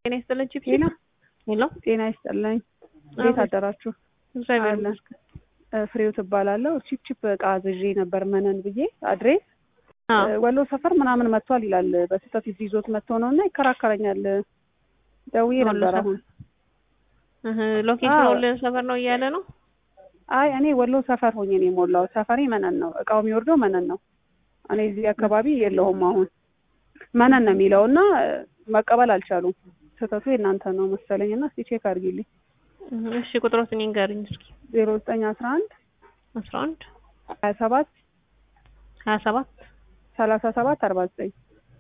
ጤና ይስጥልኝ ቺፕ ሄሎ ጤና ይስጥልኝ እንዴት አደራችሁ? እግዚአብሔር ይመስገን። ፍሬው ትባላለሁ። ቺፕ ዕቃ አዝዤ ነበር መነን ብዬ አድሬስ ወሎ ሰፈር ምናምን መጥቷል ይላል። በስህተት ይዞት መጥቶ ነውና ይከራከረኛል። ደውዬ ነበር አሁን ሎኬሽኑ ወሎ ሰፈር ነው እያለ ነው። አይ እኔ ወሎ ሰፈር ሆኜ ነው የሞላው። ሰፈሬ መነን ነው። እቃው የሚወርደው መነን ነው። እኔ እዚህ አካባቢ የለሁም። አሁን መነን ነው የሚለውና መቀበል አልቻሉም። ስህተቱ የእናንተ ነው መሰለኝና እስቲ ቼክ አድርጊልኝ። እሺ ቁጥሩን ንገሪኝ እስኪ። 0911 11 27 27 37 49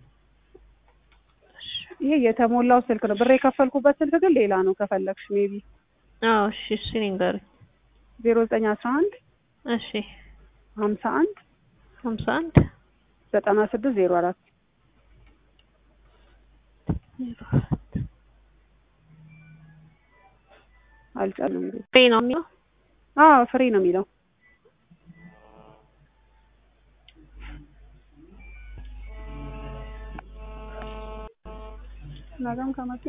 ይሄ የተሞላው ስልክ ነው። ብር የከፈልኩበት ስልክ ግን ሌላ ነው። ከፈለግሽ ሜቢ እሺ እሺ ንገሪኝ። 0911 እሺ 51 96 04 አልቻለም። ፍሬ ነው የሚለው? ፍሬ ነው የሚለው። ናጋም ከመጣ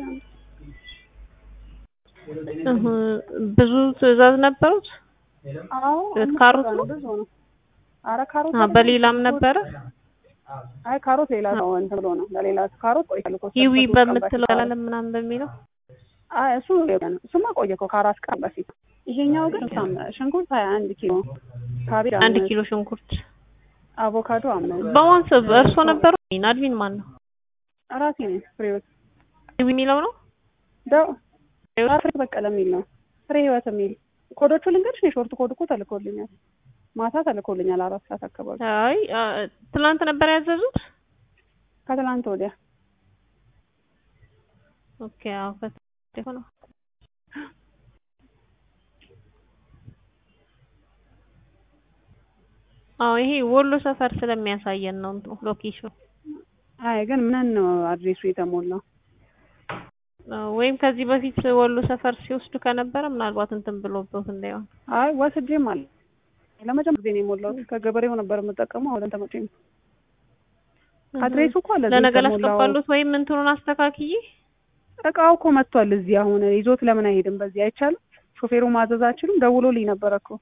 ብዙ ትዕዛዝ ነበሩት? ካሮት ነው ብዙ ነው። አረ ካሮት በሌላም ነበረ? አይ ካሮት ሌላ ነው እንትን ብሎ ነው። ለሌላ ካሮት ቆይቷል እኮ ይዊ በምትለው አላለም ምናምን በሚለው እሱማ ቆየ እኮ ከ4 ቀን በፊት። ይሄኛው ግን ሽንኩርት 21 ኪሎ፣ ካቤጅ 1 ኪሎ ሽንኩርት፣ አቮካዶ 5። በዋንስ እርሶ ነበሩ? አድሚን ማን ነው? ራሴ ነኝ። ፍሬህይወት የሚለው ነው ዳው ፍሬ በቀለ የሚል ነው። ፍሬህይወት የሚል ኮዶቹ ልንገርሽ። የሾርት ኮድ እኮ ተልኮልኛል። ማታ ተልኮልኛል 4 ሰዓት አካባቢ። አይ ትናንት ነበር ያዘዙት? ከትናንት ወዲያ። ኦኬ አዎ ነው። ይሄ ወሎ ሰፈር ስለሚያሳየን ነው ሎኬሽኑ። አይ ግን ምን ነው አድሬሱ የተሞላው? ወይም ከዚህ በፊት ወሎ ሰፈር ሲወስዱ ከነበረ ምናልባት እንትን ብሎበት እንዳይሆን። አይ ወስጄም አለ ለመጀመሪያ ጊዜ ነው የሞላው። ከገበሬው ነበር የምጠቀመው። አሁን ተመጪኝ አድሬሱ እኮ አለ። ለነገር አስገባሉት ወይም እንትኑን አስተካክዬ። እቃው እኮ መጥቷል እዚህ። አሁን ይዞት ለምን አይሄድም? በዚህ አይቻልም? ሾፌሩ ማዘዝ አይችልም? ደውሎልኝ ነበር እኮ።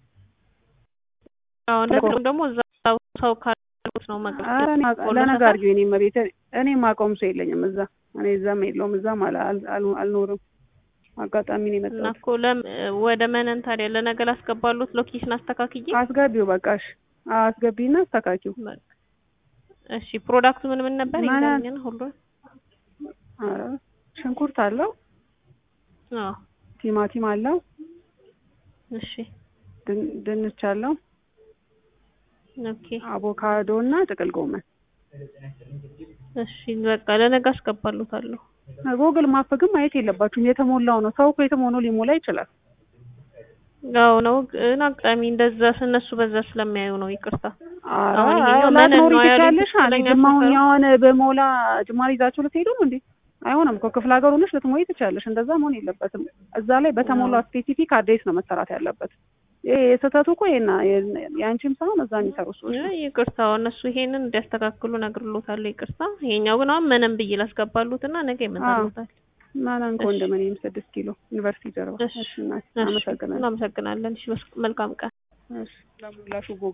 እንደዚህ ደግሞ እዛው ሰው ካሉት ነው ማለት ነው። ለነገር አድርጊው። እኔ ማቆም ሰው የለኝም እዛ። እኔ እዛም የለውም እዛም አልኖርም። አጋጣሚ ነው የመጣው እኮ ወደ መነን ታዲያ ለነገር አስገባሉት። ሎኬሽን አስተካክዬ አስገቢው። በቃሽ አስገቢና አስተካኪው። እሺ ፕሮዳክቱ ምን ነበር ይገኛል? ሁሉ ሽንኩርት አለው። ቲማቲም አለው። እሺ ድንች አለው። ኦኬ አቮካዶ እና ጥቅል ጎመን። እሺ በቃ ለነገ አስገባሉታለሁ። ጎግል ማፕ ግን ማየት የለባችሁም። የተሞላው ነው። ሰው እኮ የተሞላው ሊሞላ ይችላል። ነው ግን አጋጣሚ እንደዛ እነሱ በዛ ስለሚያዩ ነው። ይቅርታ። አሁን ይሄኛው ለኖሪ ትችላለሽ። ጅማሁኛውን በሞላ ጅማሪ ይዛችሁ ልትሄዱ ነው እንዴ? አይሆንም እኮ ክፍለ ሀገር ሆነሽ ልትሞይ ትችላለሽ። እንደዛ መሆን የለበትም። እዛ ላይ በተሞላው ስፔሲፊክ አድሬስ ነው መሰራት ያለበት። የስህተቱ እኮ የአንቺም ሳይሆን እዛ የሚሰሩ ሰዎች። ይቅርታ እነሱ ይሄንን እንዲያስተካክሉ ነግርሎታለሁ። ይቅርታ። ይሄኛው ግን አሁን ምንም ብዬ ላስገባሉትና ነገ ይመጣሉታል። ማናን ኮንዶሚኒየም 6 ኪሎ ዩኒቨርሲቲ ጀርባ። እሺ እናመሰግናለን። እናመሰግናለን። እሺ መልካም ቀን። እሺ ለሙላሹ